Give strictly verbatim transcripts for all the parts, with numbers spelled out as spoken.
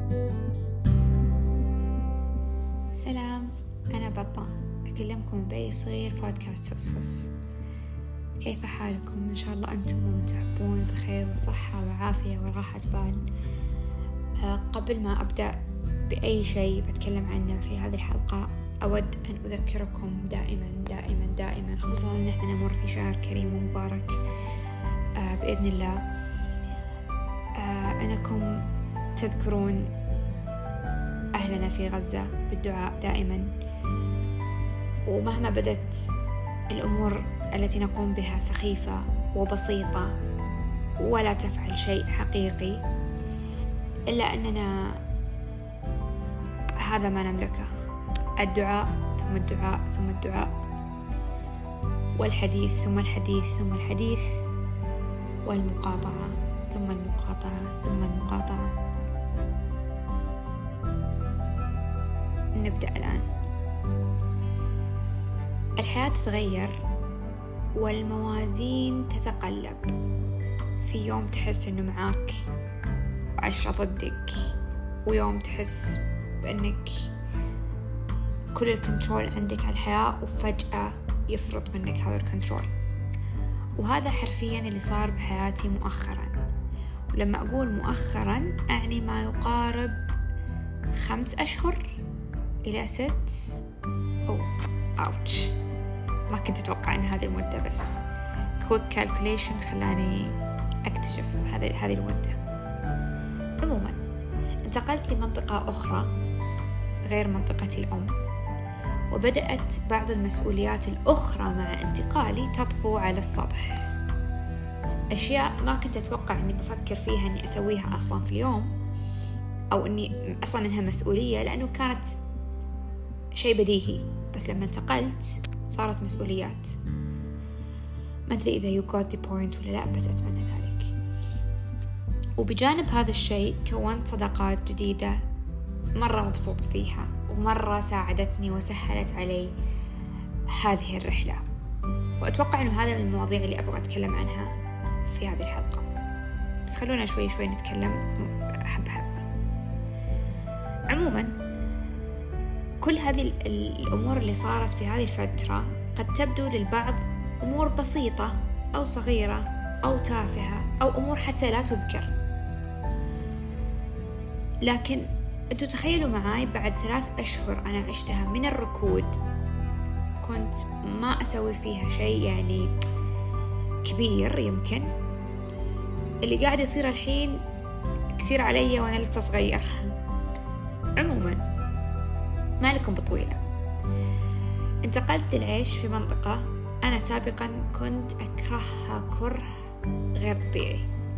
سلام، أنا بطة أكلمكم بأي صغير بودكاست فصفص. كيف حالكم؟ إن شاء الله أنتم ومن تحبون بخير وصحة وعافية وراحة بال. أه قبل ما أبدأ بأي شيء بتكلم عنه في هذه الحلقة، أود أن أذكركم دائما دائما دائما، خصوصا أن احنا نمر في شهر كريم ومبارك أه بإذن الله، أه أنكم تذكرون أهلنا في غزة بالدعاء دائما. ومهما بدت الأمور التي نقوم بها سخيفة وبسيطة ولا تفعل شيء حقيقي، إلا أننا هذا ما نملكه: الدعاء ثم الدعاء ثم الدعاء، والحديث ثم الحديث ثم الحديث، والمقاطعة ثم المقاطعة ثم المقاطعة. نبدأ الآن. الحياة تتغير والموازين تتقلب. في يوم تحس إنه معاك وعشرة ضدك، ويوم تحس بأنك كل الكنترول عندك على الحياة وفجأة يفرط منك هذا الكنترول. وهذا حرفيا اللي صار بحياتي مؤخرا. ولما أقول مؤخرا أعني ما يقارب خمس أشهر إلى ست. أو أوتش، ما كنت أتوقع أن هذه المدة، بس كويك كالكوليشن خلاني أكتشف هذه هذه المدة. عموما انتقلت لمنطقة أخرى غير منطقتي الأم، وبدأت بعض المسؤوليات الأخرى مع انتقالي تطفو على السطح. أشياء ما كنت أتوقع أني بفكر فيها أني أسويها أصلا في اليوم، أو أني أصلا أنها مسؤولية، لأنه كانت شيء بديهي، بس لما انتقلت صارت مسؤوليات. ما أدري إذا you got the point ولا لا، بس أتمنى ذلك. وبجانب هذا الشيء كونت صداقات جديدة مرة مبسوطة فيها، ومرة ساعدتني وسهلت علي هذه الرحلة. وأتوقع أنه هذا من المواضيع اللي أبغى أتكلم عنها في هذه الحلقة، بس خلونا شوي شوي نتكلم حبة حبة. عموما كل هذه الأمور اللي صارت في هذه الفترة قد تبدو للبعض أمور بسيطة أو صغيرة أو تافهة أو أمور حتى لا تذكر، لكن أنتوا تخيلوا معاي بعد ثلاث أشهر أنا عشتها من الركود، كنت ما أسوي فيها شيء يعني كبير، يمكن اللي قاعد يصير الحين كثير علي وأنا لسه صغير. عموما ما لكم بطويلة، انتقلت للعيش في منطقة أنا سابقا كنت أكرهها كره غير طبيعي.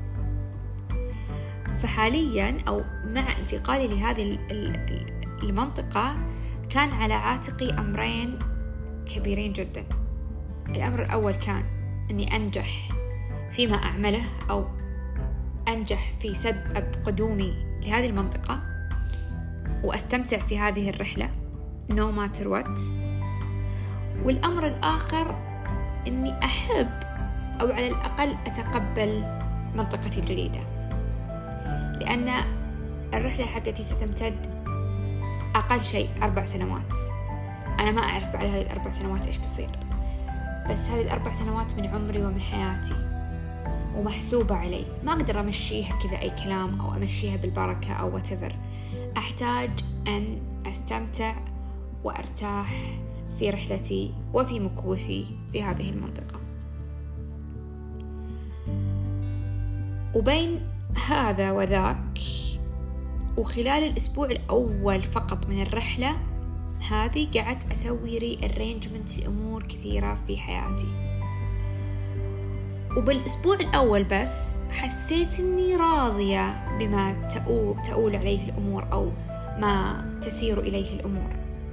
فحاليا أو مع انتقالي لهذه المنطقة كان على عاتقي أمرين كبيرين جدا. الأمر الأول كان أني أنجح فيما أعمله، أو أنجح في سبب قدومي لهذه المنطقة وأستمتع في هذه الرحلة no matter what. والأمر الآخر أني أحب أو على الأقل أتقبل منطقتي الجديدة، لأن الرحلة حقتي ستمتد أقل شيء أربع سنوات. أنا ما أعرف بعد هذه الأربع سنوات إيش بيصير، بس هذه الأربع سنوات من عمري ومن حياتي ومحسوبة علي، ما أقدر أمشيها كذا أي كلام أو أمشيها بالبركة أو whatever. أحتاج أن أستمتع وأرتاح في رحلتي وفي مكوثي في هذه المنطقة. وبين هذا وذاك، وخلال الأسبوع الأول فقط من الرحلة هذه قعدت أسوي ري أرينجمنت لأمور كثيرة في حياتي. وبالأسبوع الأول بس حسيت أني راضية بما تؤول, تؤول عليه الأمور أو ما تسير إليه الأمور.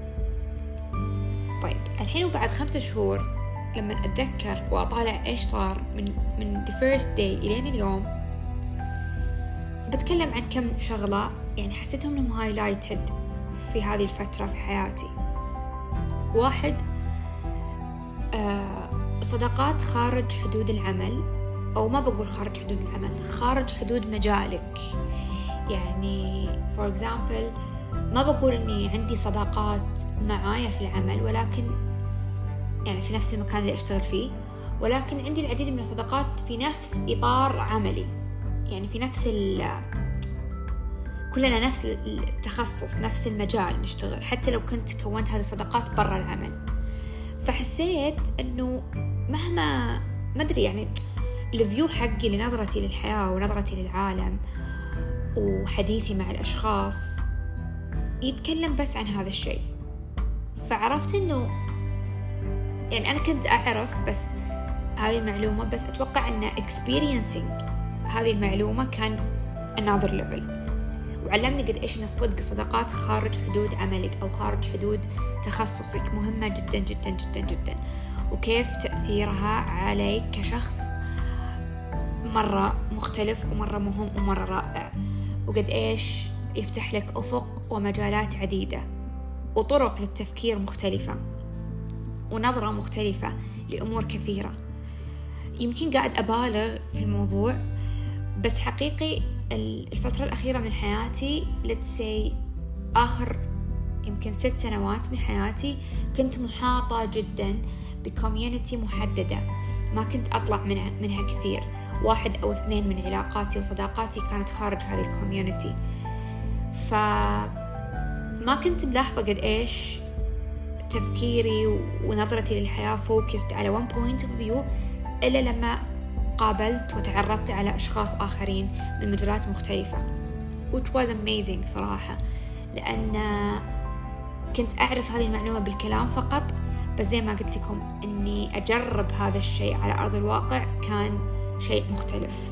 طيب الحين وبعد خمسة شهور لما أتذكر وأطالع إيش صار من من the first day إلين اليوم، بتكلم عن كم شغلة يعني حسيتهم إنهم highlighted في هذه الفترة في حياتي. واحد، آه صداقات خارج حدود العمل، أو ما بقول خارج حدود العمل، خارج حدود مجالك. يعني for example ما بقول إني عندي صداقات معايا في العمل، ولكن يعني في نفس المكان اللي أشتغل فيه، ولكن عندي العديد من الصداقات في نفس إطار عملي، يعني في نفس ال كلنا نفس التخصص، نفس المجال نشتغل، حتى لو كنت كونت هذه الصداقات برا العمل. فحسيت إنه مهما ما أدري يعني الفيو حقي لنظرتي للحياة ونظرتي للعالم وحديثي مع الأشخاص يتكلم بس عن هذا الشيء. فعرفت إنه يعني أنا كنت أعرف بس هذه المعلومة، بس أتوقع أن experiencing هذه المعلومة كان another level، وعلمني قد إيش إن الصدق الصداقات خارج حدود عملك أو خارج حدود تخصصك مهمة جدا جدا جدا جدا، وكيف تأثيرها عليك كشخص مرة مختلف ومرة مهم ومرة رائع، وقد إيش يفتح لك أفق ومجالات عديدة وطرق للتفكير مختلفة ونظرة مختلفة لأمور كثيرة. يمكن قاعد أبالغ في الموضوع، بس حقيقي الفترة الأخيرة من حياتي let's say آخر يمكن ست سنوات من حياتي كنت محاطة جدا بكوميونتي محددة، ما كنت أطلع منها, منها كثير. واحد أو اثنين من علاقاتي وصداقاتي كانت خارج هذه الكوميونتي، فما كنت ملاحظة قد إيش تفكيري ونظرتي للحياة فوكست على one point of view إلا لما قابلت وتعرفت على أشخاص آخرين من مجالات مختلفة، which was amazing صراحة، لأن كنت أعرف هذه المعلومة بالكلام فقط، بس زي ما قلت لكم أني أجرب هذا الشيء على أرض الواقع كان شيء مختلف،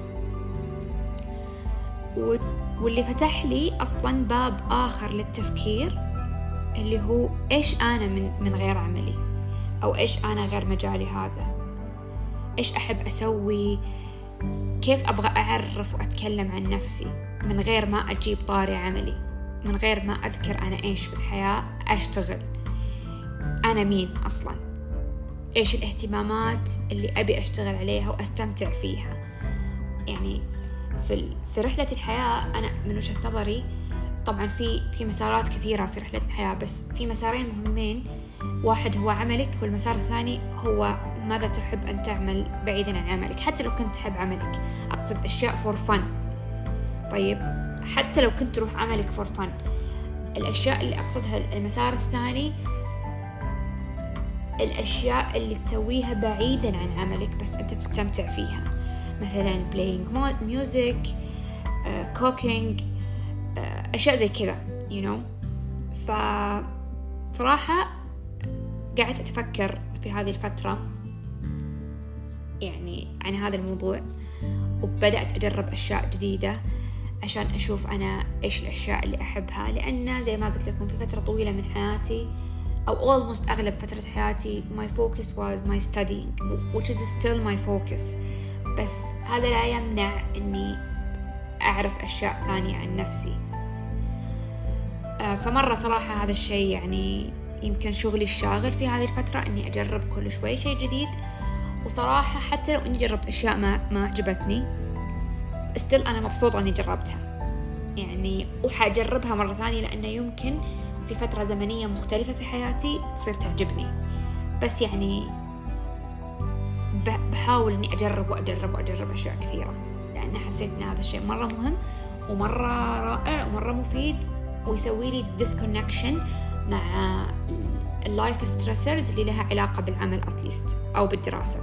واللي فتح لي أصلا باب آخر للتفكير اللي هو إيش أنا من, من غير عملي، أو إيش أنا غير مجالي هذا، إيش أحب أسوي، كيف أبغى أعرف وأتكلم عن نفسي من غير ما أجيب طاري عملي، من غير ما أذكر أنا إيش في الحياة أشتغل، أنا مين أصلا، إيش الاهتمامات اللي أبي أشتغل عليها وأستمتع فيها. يعني في في رحلة الحياة أنا من وجهة نظري طبعا في في مسارات كثيرة في رحلة الحياة، بس في مسارين مهمين، واحد هو عملك والمسار الثاني هو ماذا تحب أن تعمل بعيدا عن عملك. حتى لو كنت تحب عملك، أقصد أشياء فور فن. طيب حتى لو كنت تروح عملك فور فن، الأشياء اللي أقصدها المسار الثاني الأشياء اللي تسويها بعيدا عن عملك بس أنت تستمتع فيها، مثلا playing music, uh, cooking, uh, أشياء زي كذا you know. فصراحة قاعدة أتفكر في هذه الفترة يعني عن هذا الموضوع، وبدأت أجرب أشياء جديدة عشان أشوف أنا إيش الأشياء اللي أحبها، لأن زي ما قلت لكم في فترة طويلة من حياتي أو almost أغلب فترة حياتي my focus was my studying which is still my focus، بس هذا لا يمنع أني أعرف أشياء ثانية عن نفسي. فمرة صراحة هذا الشيء يعني يمكن شغلي الشاغل في هذه الفترة أني أجرب كل شوي شيء جديد، وصراحة حتى لو أني جربت أشياء ما ما عجبتني still أنا مبسوطة أني جربتها يعني، وحأجربها مرة ثانية لأنه يمكن في فترة زمنية مختلفة في حياتي تصير تعجبني. بس يعني بحاول أني أجرب وأجرب وأجرب أشياء كثيرة، لأن حسيت أن هذا الشيء مرة مهم ومرة رائع ومرة مفيد، ويسوي لي disconnection مع اللايف ستريسرز اللي لها علاقة بالعمل أتليست أو بالدراسة.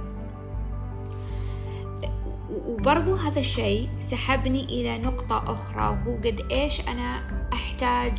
وبرضو هذا الشيء سحبني إلى نقطة أخرى، وهو قد إيش أنا أحتاج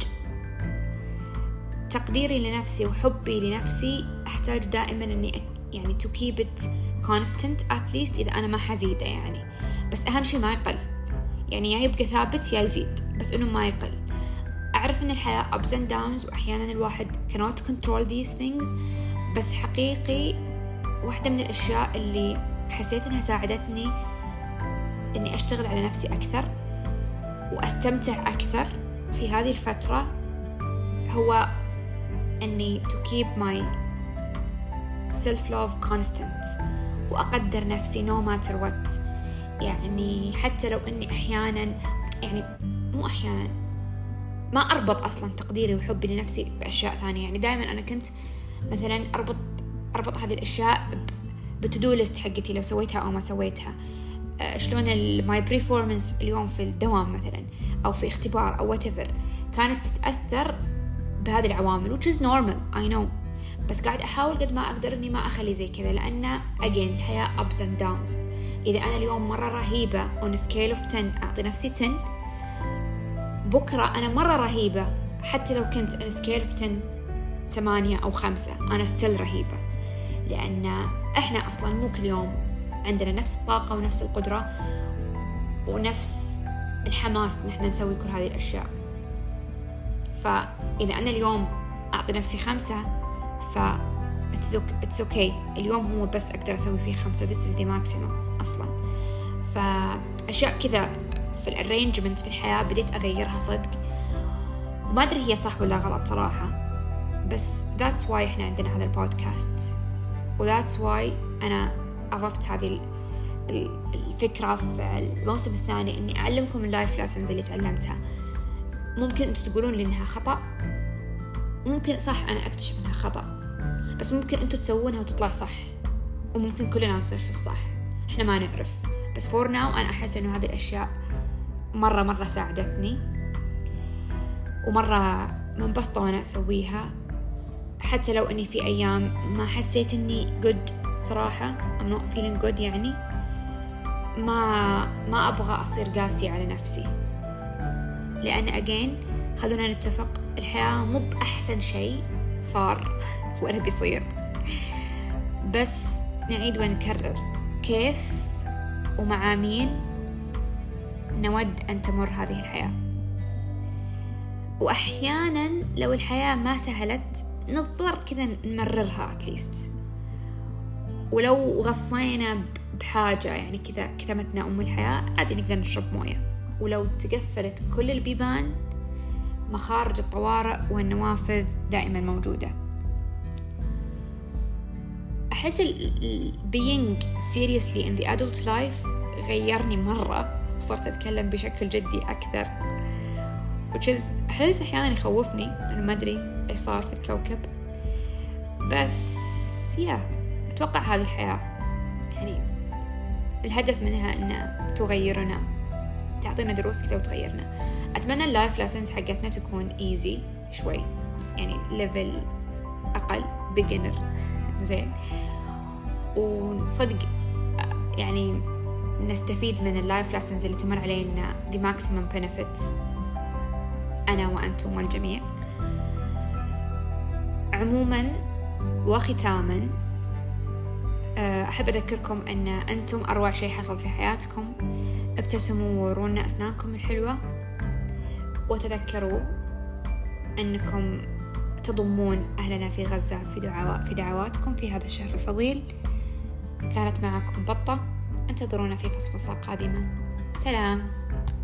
تقديري لنفسي وحبي لنفسي، أحتاج دائما أني يعني to keep it constant at least إذا أنا ما حزيده يعني، بس أهم شيء ما يقل، يعني يا يبقى ثابت يا يزيد، بس إنه ما يقل. أعرف أن الحياة ups and downs وأحيانا الواحد cannot control these things، بس حقيقي واحدة من الأشياء اللي حسيت أنها ساعدتني أني أشتغل على نفسي أكثر وأستمتع أكثر في هذه الفترة هو أني to keep my self-love constant، وأقدر نفسي no matter what. يعني حتى لو أني أحيانا يعني مو أحيانا ما أربط أصلا تقديري وحبي لنفسي بأشياء ثانية. يعني دائما أنا كنت مثلا أربط أربط هذه الأشياء بتدو ليست حقتي، لو سويتها أو ما سويتها، شلون الماي بريفورمانس اليوم في الدوام مثلا أو في اختبار أو whatever، كانت تتأثر بهذه العوامل which is normal I know. بس قاعد أحاول قد ما أقدر إني ما أخلي زي كذا، لأن again الحياة ups and downs. إذا أنا اليوم مرة رهيبة on a scale of ten أعطي نفسي ten، بكرة أنا مرة رهيبة حتى لو كنت on a scale of ten ثمانية أو خمسة أنا still رهيبة، لأن إحنا أصلا مو كل يوم عندنا نفس الطاقة ونفس القدرة ونفس الحماس نحن نسوي كل هذه الأشياء. فإذا أنا اليوم أعطي نفسي خمسة ف it's okay، اليوم هو بس أقدر أسوي فيه خمسة، this is the maximum أصلا. فأشياء كذا في الارينجمنت في الحياة بديت أغيرها صدق، وما أدري هي صح ولا غلط صراحة، بس that's why إحنا عندنا هذا البودكاست، و that's why أنا أضفت هذه الفكرة في الموسم الثاني، إني أعلمكم اللايف ليسنز اللي تعلمتها. ممكن أنتوا تقولون لي إنها خطأ، ممكن صح أنا أكتشف إنها خطأ، بس ممكن أنتوا تسوونها وتطلع صح، وممكن كلنا نصير في الصح، إحنا ما نعرف. بس for now أنا أحس إنه هذه الأشياء مرة مرة ساعدتني، ومرة منبسطة وأنا أسويها، حتى لو أني في أيام ما حسيت إني good صراحة I'm not feeling good، يعني ما ما أبغى أصير قاسية على نفسي، لأن again خلونا نتفق الحياة مو بأحسن شيء صار ولا بيصير، بس نعيد ونكرر كيف ومع مين نود أن تمر هذه الحياة. وأحيانا لو الحياة ما سهلت نضطر كذا نمررها أتليست، ولو غصينا بحاجة يعني كذا كتمتنا أم الحياة عادي نقدر نشرب موية، ولو تقفلت كل البيبان مخارج الطوارئ والنوافذ دائما موجودة. أحس ال being seriously in the adult life غيرني مرة، وصرت أتكلم بشكل جدي أكثر، which is أحس أحيانا يخوفني، أنا ما أدري إيش صار في الكوكب، بس يا أتوقع هذه الحياة يعني الهدف منها أن تغيرنا، تعطينا دروس كذا وتغيرنا. أتمنى اللايف ليسنز حقتنا تكون easy شوي، يعني level أقل beginner زين، وصدق يعني نستفيد من اللايف ليسنز اللي تمر علينا the maximum benefit أنا وأنتم والجميع. عموما وختاما أحب أذكركم أن أنتم أروع شيء حصل في حياتكم، ابتسموا وورونا أسنانكم الحلوة، وتذكروا أنكم تضمون أهلنا في غزة في, دعوات في دعواتكم في هذا الشهر الفضيل. كانت معكم بطة، انتظرونا في فصفصة قادمة. سلام.